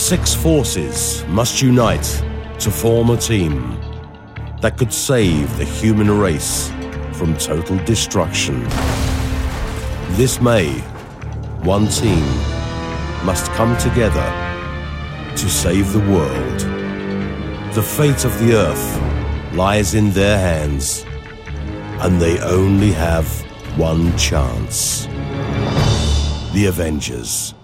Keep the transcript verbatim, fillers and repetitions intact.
Six forces must unite to form a team that could save the human race from total destruction. This May, one team must come together to save the world. The fate of the Earth lies in their hands, and they only have one chance. The Avengers.